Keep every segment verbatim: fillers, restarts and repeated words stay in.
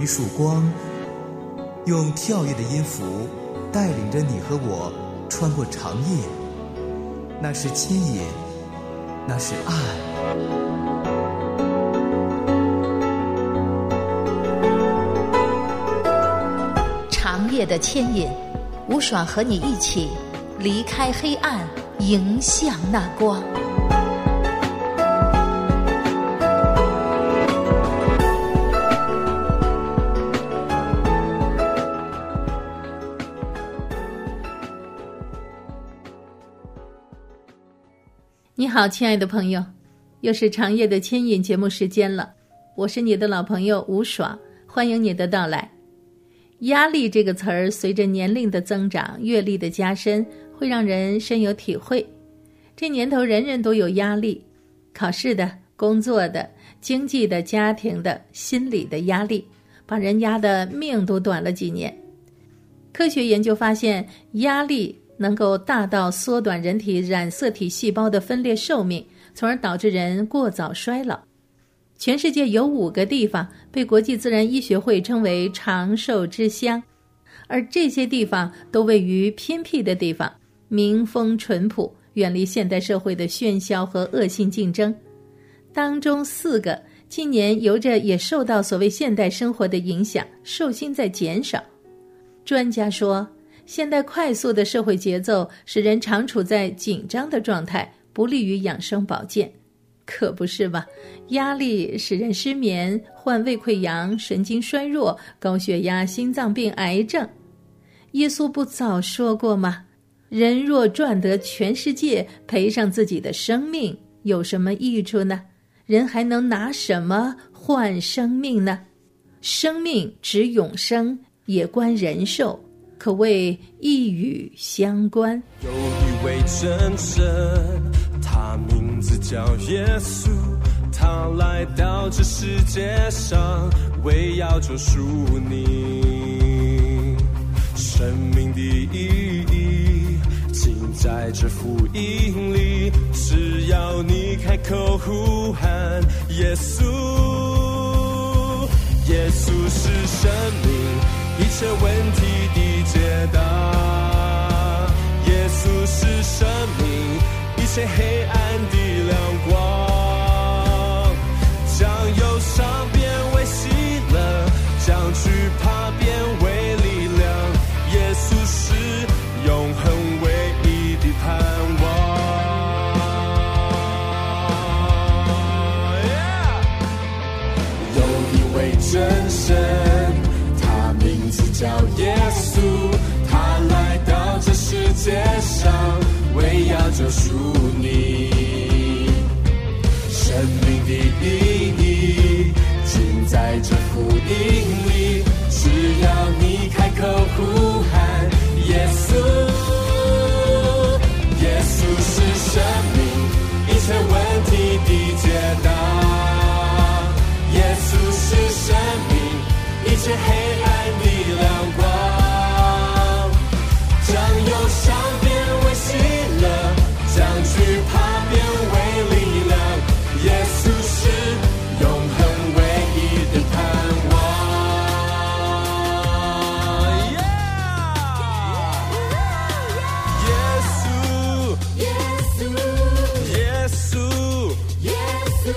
一束光，用跳跃的音符带领着你和我穿过长夜。那是牵引，那是爱。 长夜的牵引，吴爽和你一起离开黑暗，迎向那光。你好，亲爱的朋友，又是长夜的牵引节目时间了，我是你的老朋友吴爽，欢迎你的到来。压力这个词儿，随着年龄的增长，阅历的加深，会让人深有体会。这年头人人都有压力，考试的、工作的、经济的、家庭的、心理的压力，把人压得命都短了几年。科学研究发现，压力能够大到缩短人体染色体细胞的分裂寿命，从而导致人过早衰老。全世界有五个地方被国际自然医学会称为长寿之乡，而这些地方都位于偏僻的地方，民风淳朴，远离现代社会的喧嚣和恶性竞争。当中四个今年由着也受到所谓现代生活的影响，寿星在减少。专家说，现代快速的社会节奏使人常处在紧张的状态，不利于养生保健。可不是吧？压力使人失眠，患胃溃疡、神经衰弱、高血压、心脏病、癌症。耶稣不早说过吗？人若赚得全世界，赔上自己的生命，有什么益处呢？人还能拿什么换生命呢？生命指永生，也关人寿，可谓一语相关。 有一位真神，他名字叫耶稣，他来到这世界上，为要救赎你。生命的意义尽在这福音里，只要你开口呼喊耶稣。耶稣是生命一切问题的解答，耶稣是生命一切黑暗的亮光，将忧伤变为喜乐，将惧怕变为力量，耶稣是永恒唯一的盼望。有一位真神，他名字叫耶稣，他来到这世界上，为要救赎你。生命的意义尽在这福音里，只要你开口呼喊耶稣。耶稣是生命一切问题的解答，耶稣是生命一切黑暗的亮光，将忧伤变为喜乐，将惧怕变为力量，耶稣是永恒唯一的盼望。耶稣，耶稣，耶稣，耶稣，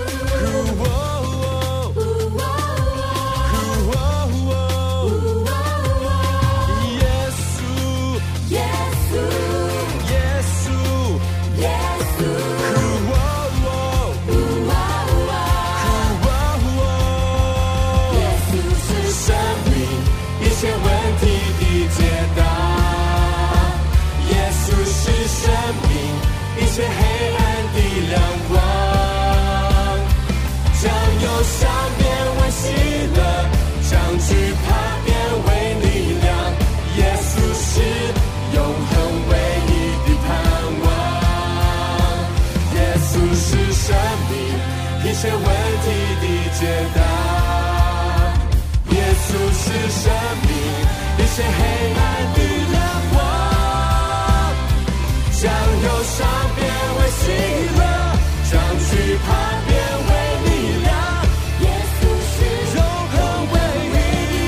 一切黑暗的亮光，将忧伤变为喜乐，将惧怕变为力量，耶稣是永恒唯一的盼望，耶稣是生命一切问题的解答，耶稣是生命一切黑暗的亮光，将忧伤变为喜乐，将惧怕变为力量，耶稣是永恒唯一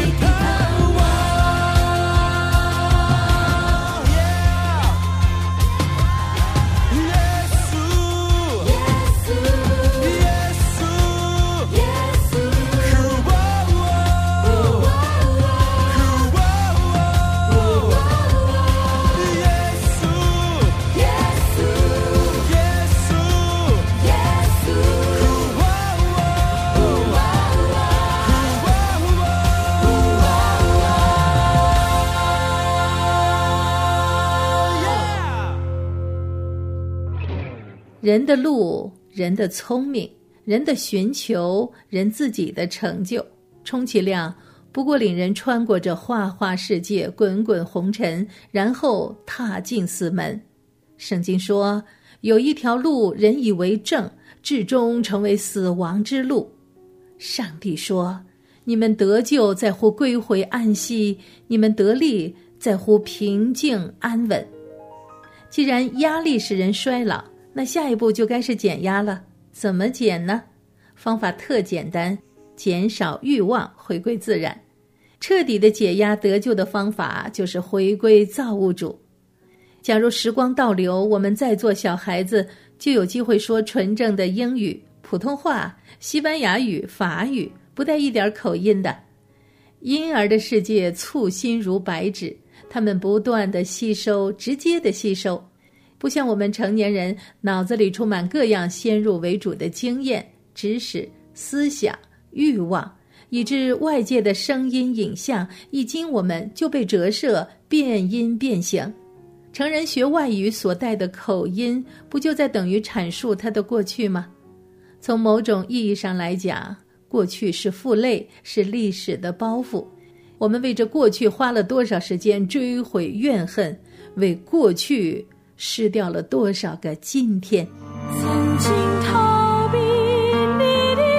人的路，人的聪明，人的寻求，人自己的成就，充其量不过领人穿过这花花世界，滚滚红尘，然后踏进死门。圣经说，有一条路人以为正，至终成为死亡之路。上帝说，你们得救在乎归回安息，你们得力在乎平静安稳。既然压力使人衰老，那下一步就该是减压了。怎么减呢？方法特简单，减少欲望，回归自然。彻底的解压得救的方法就是回归造物主。假如时光倒流，我们再做小孩子，就有机会说纯正的英语、普通话、西班牙语、法语，不带一点口音的。婴儿的世界簇新如白纸，他们不断的吸收，直接的吸收，不像我们成年人脑子里充满各样先入为主的经验、知识、思想、欲望，以致外界的声音影像一经我们就被折射，变音变形。成人学外语所带的口音，不就在等于阐述他的过去吗？从某种意义上来讲，过去是负累，是历史的包袱。我们为这过去花了多少时间追悔怨恨，为过去失掉了多少个今天。 曾经逃避你的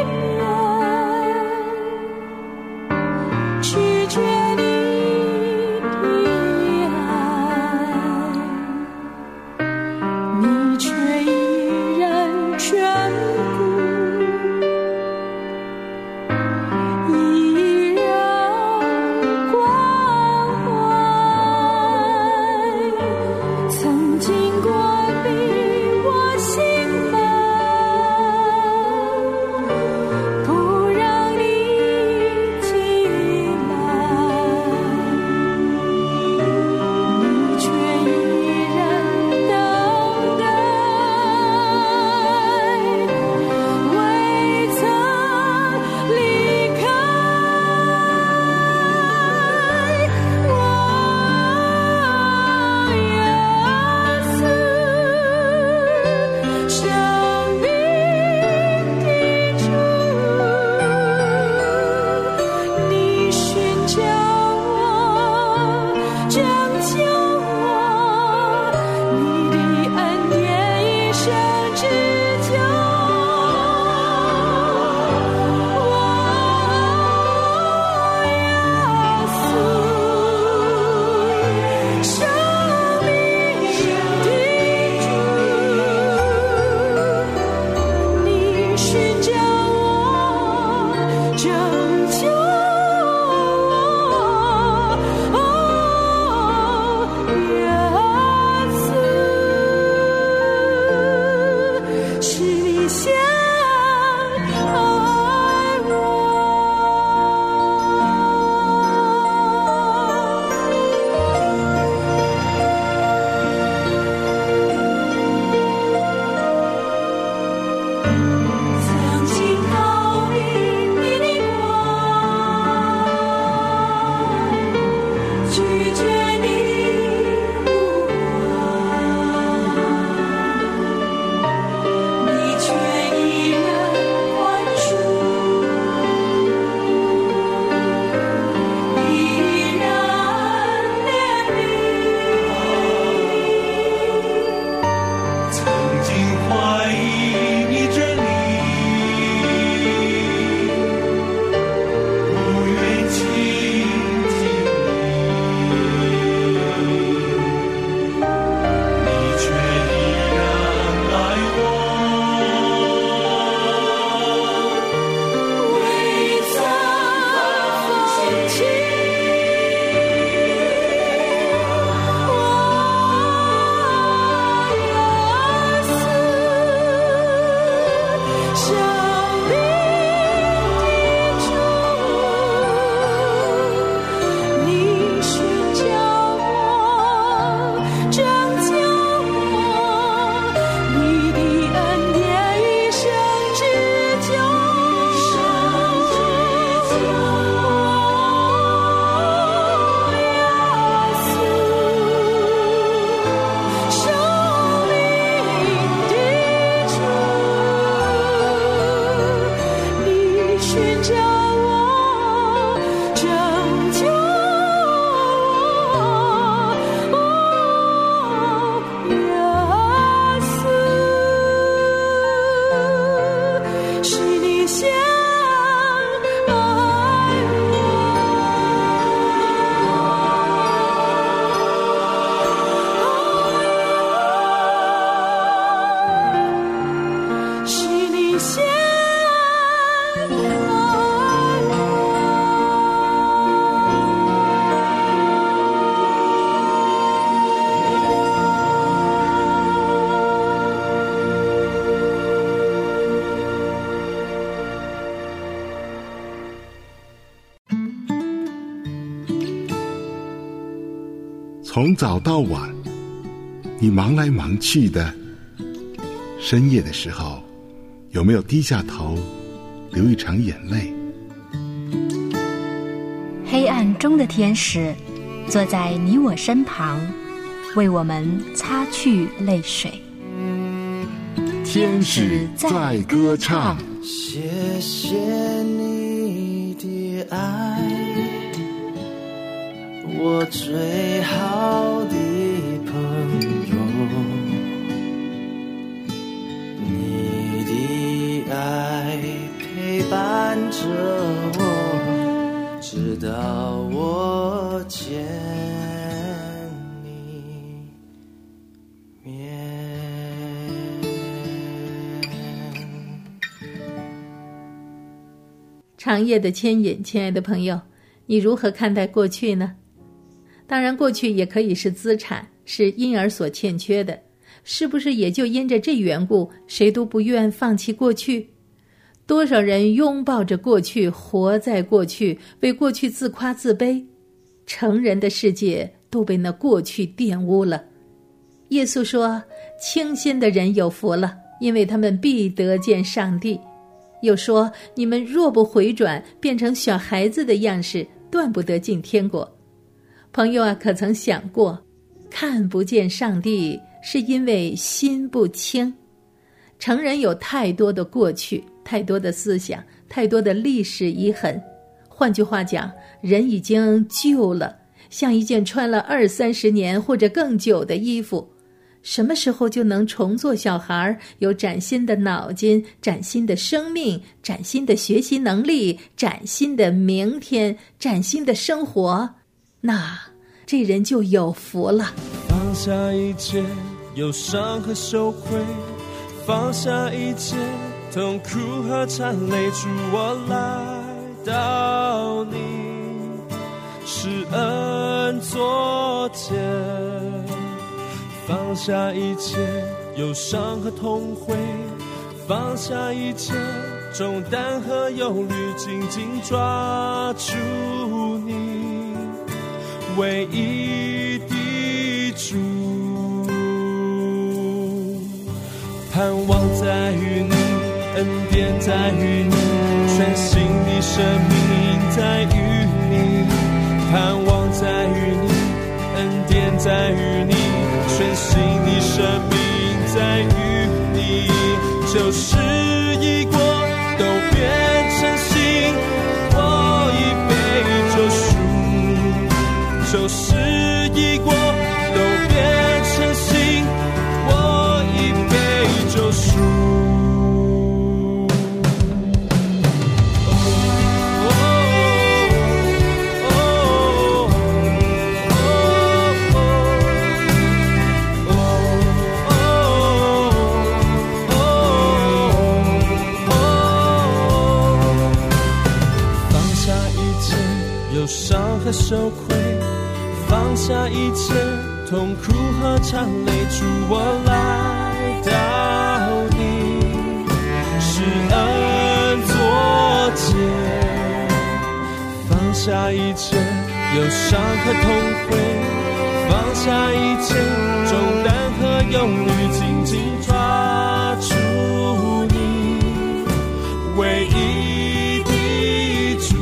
脸，拒绝你的爱，你却依然眷顾，依然关怀。曾经关闭我心门，不让你进来，你却依然等待，未曾离开。我耶稣，生命的主，你寻找我，拯救我，你的恩典一生之久。我耶稣，生命的主，你寻找我，拯救我，耶稣，是你先爱我。曾经逃避你的光，拒绝你的呼唤，你却依相爱我，是你相爱从早到晚，你忙来忙去的，深夜的时候，有没有低下头，流一场眼泪？ 黑暗中的天使，坐在你我身旁，为我们擦去泪水。 天使在歌唱。 谢谢你的爱，我最好的朋友，你的爱陪伴着我，直到我见你面。 长夜的牵引，亲爱的朋友，你如何看待过去呢？当然，过去也可以是资产，是因而所欠缺的，是不是也就因着这缘故，谁都不愿放弃过去？多少人拥抱着过去，活在过去，为过去自夸自卑，成人的世界都被那过去玷污了。耶稣说，清心的人有福了，因为他们必得见上帝。又说，你们若不回转，变成小孩子的样式，断不得进天国。朋友啊，可曾想过，看不见上帝是因为心不清？成人有太多的过去，太多的思想，太多的历史遗痕。换句话讲，人已经旧了，像一件穿了二三十年或者更久的衣服。什么时候就能重做小孩，有崭新的脑筋，崭新的生命，崭新的学习能力，崭新的明天，崭新的生活？那这人就有福了。 放下一切忧伤和羞愧，放下一切痛苦和惨泪，主我来到你施恩座前，放下一切忧伤和痛悔，放下一切重担和忧虑，紧紧抓住你唯一的主，盼望在于你，恩典在于你，全新的生命在于你，盼望在于你，恩典在于你，全新的生命在于你，旧事已过都变成新，我已被救赎，旧事已过都变成新，我已被救赎。忧伤和羞愧，放下一切痛苦和惨泪，主我来到你施恩座前，放下一切忧伤和痛悔，放下一切重担和忧虑，紧紧抓住你唯一的主，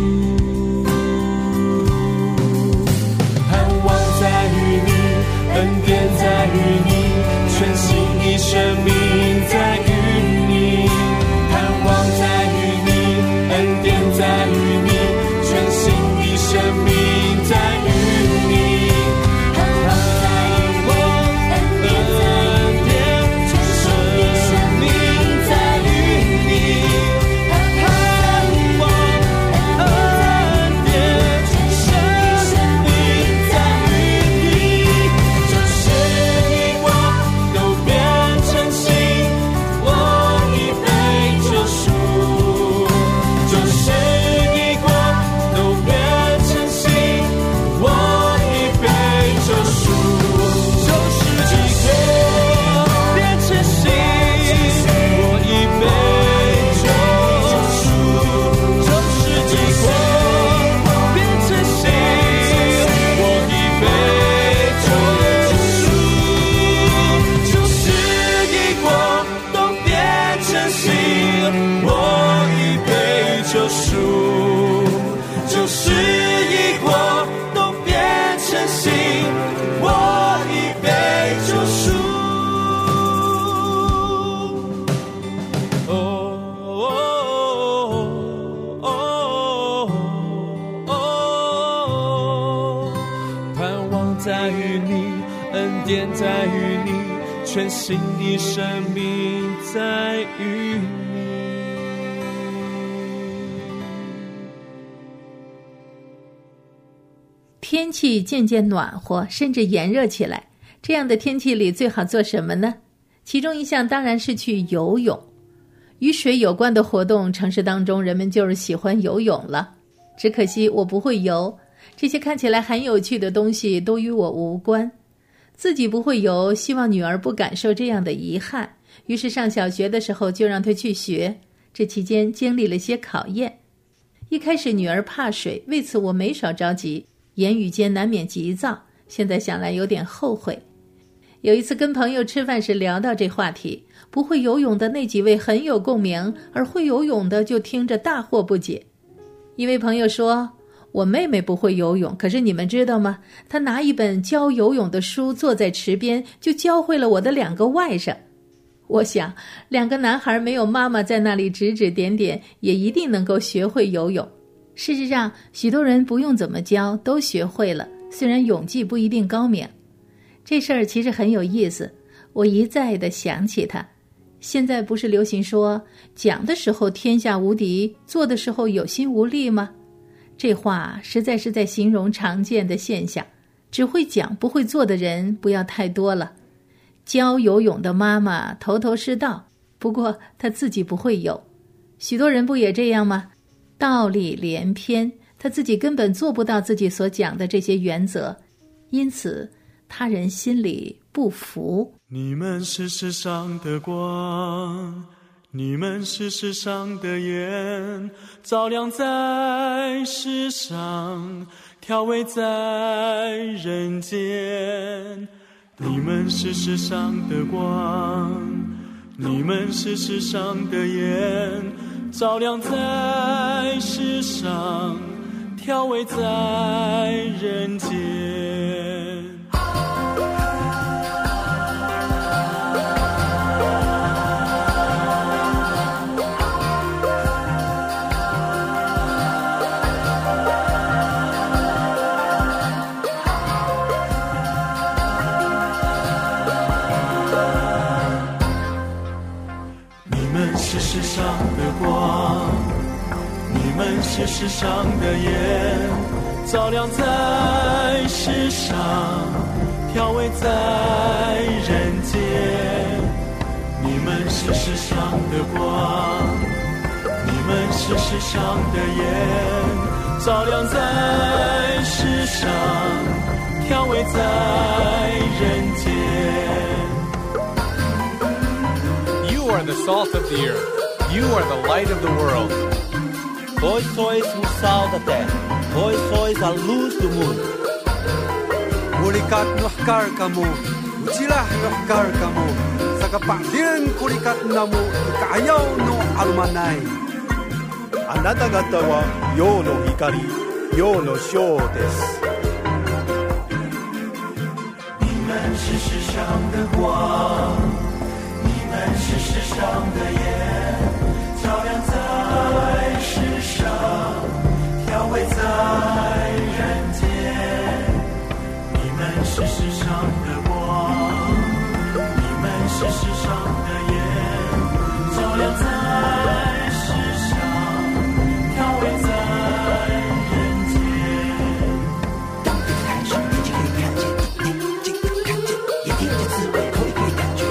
恩典在于你，全新的生命在于你，盼望在于你，恩典在于你，全新的生命在于你，盼望在于我，恩典全生在于你，恩典在于你，全新的生命在于你。 天气渐渐暖和，甚至炎热起来，这样的天气里最好做什么呢？其中一项当然是去游泳。与水有关的活动，城市当中人们就是喜欢游泳了。只可惜我不会游，这些看起来很有趣的东西都与我无关。自己不会游，希望女儿不感受这样的遗憾，于是上小学的时候就让她去学。这期间经历了些考验。一开始女儿怕水，为此我没少着急，言语间难免急躁，现在想来有点后悔。有一次跟朋友吃饭时聊到这话题，不会游泳的那几位很有共鸣，而会游泳的就听着大惑不解。一位朋友说，我妹妹不会游泳，可是你们知道吗？她拿一本教游泳的书坐在池边，就教会了我的两个外甥。我想，两个男孩没有妈妈在那里指指点点，也一定能够学会游泳。事实上，许多人不用怎么教都学会了，虽然泳技不一定高明。这事儿其实很有意思，我一再地想起它。现在不是流行说讲的时候天下无敌，做的时候有心无力吗？这话实在是在形容常见的现象，只会讲不会做的人不要太多了。教游泳的妈妈头头是道，不过她自己不会游。许多人不也这样吗？道理连篇，他自己根本做不到自己所讲的这些原则，因此他人心里不服。 你们是世上的光，你们是世上的盐，照亮在世上，调味在人间。你们是世上的光，你们是世上的盐，照亮在世上，调味在人间。世上的光，你们是世上的盐，照亮在世上，调味在人间。你们是世上的光，你们是世上的盐，照亮在世上，调味在人间。 You are the salt of the earth. You are the light of the world. Vós sois o sal da terra. Vós sois a luz do mundo. Kulikat nuhkar kamu, ujilah nuhkar kamu. Sa kapangdiran kulikat namu, ikayaw no alumanay. Anatagata wa you no hikari, you no shou desu. 你们是世上的光。你们是世上的盐，照亮在世上，调味在人间。你们是世上的光，你们是世上的盐，照亮在世上，调味在人间。当你开始，眼睛可以看见，眼睛可以看见，眼睛的滋味，口里可以感觉。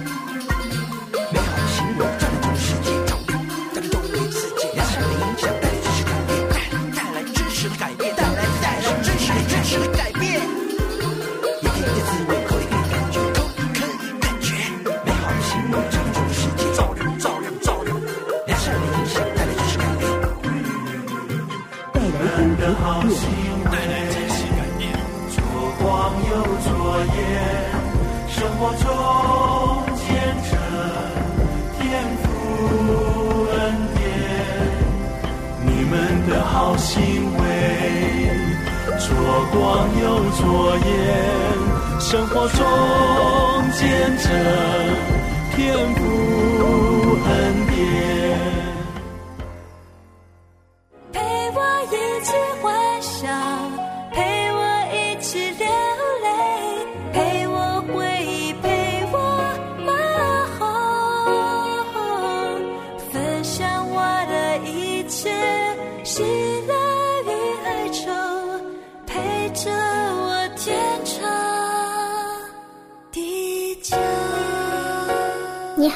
生活中见证天父恩典， 陪我一起欢笑，陪我一起流泪，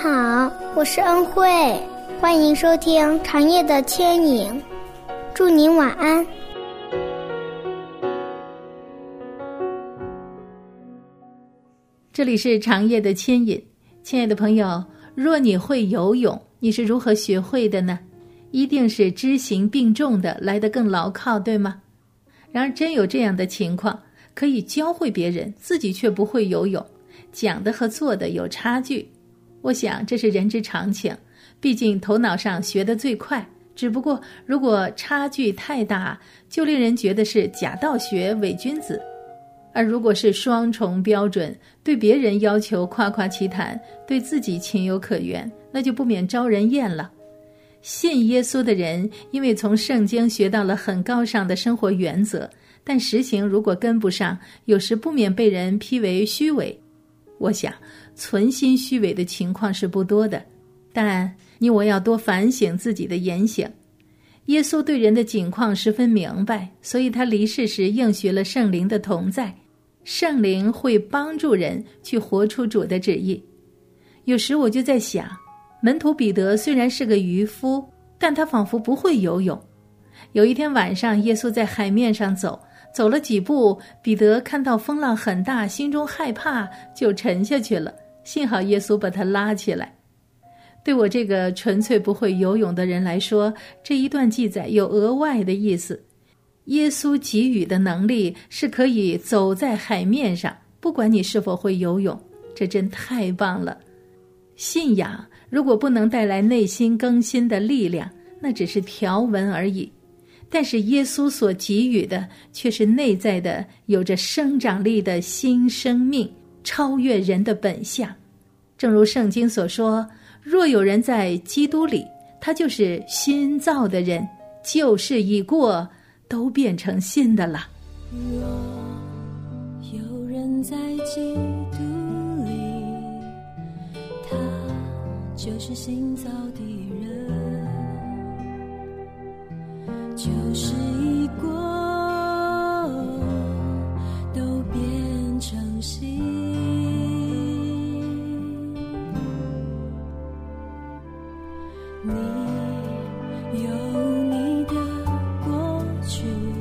好，我是恩惠，欢迎收听长夜的牵引，祝您晚安。 这里是长夜的牵引，亲爱的朋友，若你会游泳，你是如何学会的呢？一定是知行并重的来得更牢靠，对吗？然而真有这样的情况，可以教会别人，自己却不会游泳，讲的和做的有差距。我想这是人之常情，毕竟头脑上学得最快，只不过如果差距太大，就令人觉得是假道学、伪君子。而如果是双重标准，对别人要求夸夸其谈，对自己情有可原，那就不免招人厌了。信耶稣的人，因为从圣经学到了很高尚的生活原则，但实行如果跟不上，有时不免被人批为虚伪。我想存心虚伪的情况是不多的，但你我要多反省自己的言行。耶稣对人的境况十分明白，所以他离世时应许了圣灵的同在，圣灵会帮助人去活出主的旨意。有时我就在想，门徒彼得虽然是个渔夫，但他仿佛不会游泳。有一天晚上，耶稣在海面上走，走了几步，彼得看到风浪很大，心中害怕，就沉下去了。幸好耶稣把他拉起来。对我这个纯粹不会游泳的人来说，这一段记载有额外的意思。耶稣给予的能力是可以走在海面上，不管你是否会游泳，这真太棒了。信仰如果不能带来内心更新的力量，那只是条文而已。但是耶稣所给予的却是内在的有着生长力的新生命，超越人的本相。正如圣经所说，若有人在基督里，他就是新造的人，旧事已过，都变成新的了。 若有人在基督里，他就是新造的人，旧事已过，都变成新。你有你的过去，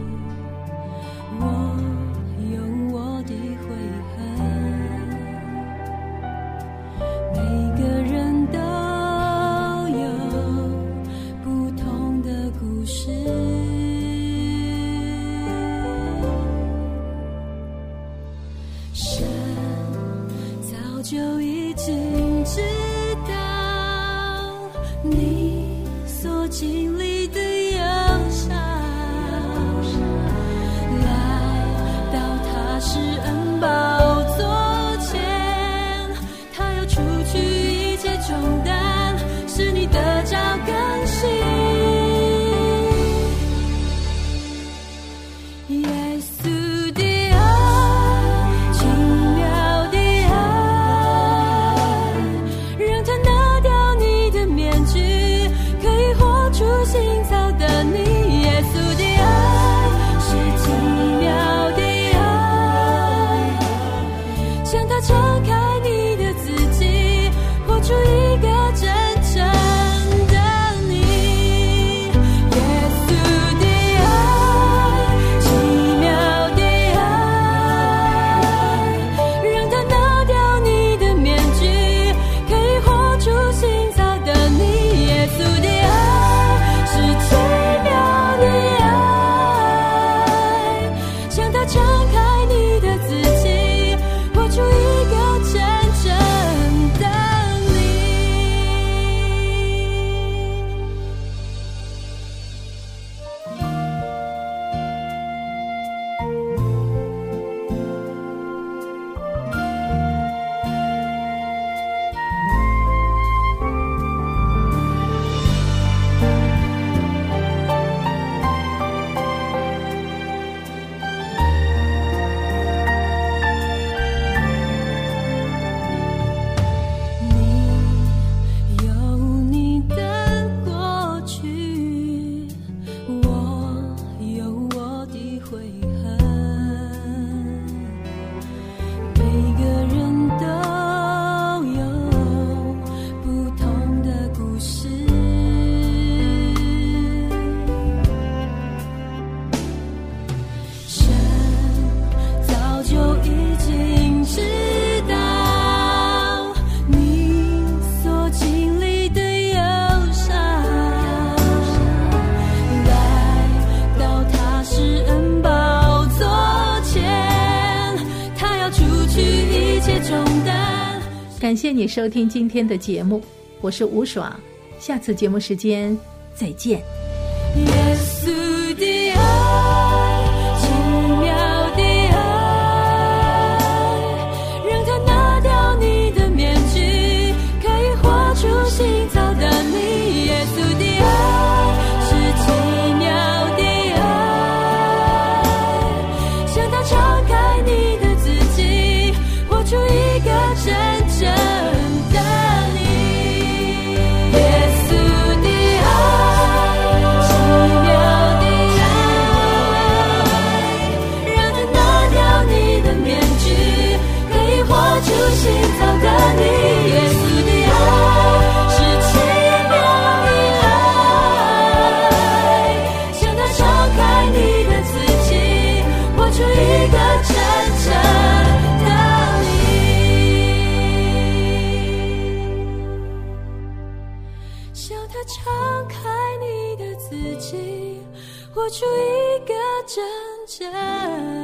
我有我的悔恨，每个人都有不同的故事。神早就已经知道你所经历的忧伤，来到他施恩宝座前，他要除去一切重担，使你得着更新。耶稣的爱，奇妙的爱，让他拿掉你的面具，可以活出新造的你。耶稣的爱是奇妙的爱，向他敞开你的自己，活出一个真正的你。耶稣的爱，奇妙的爱，让他拿掉你的面具，可以活出新造的你。耶稣的爱是感谢你收听今天的节目，我是吴爽，下次节目时间再见。 耶稣的爱，奇妙的爱，让他拿掉你的面具，可以活出新造的你。耶稣的爱是奇妙的爱，向他敞开你的自己，活出一个真正的你。耶稣的爱，奇妙的爱，让他拿掉你的面具，可以活出新造的你。耶稣的爱是奇妙的爱，向他敞开你的自己，活出一个真正的你。向他敞开你的自己，活出一个真正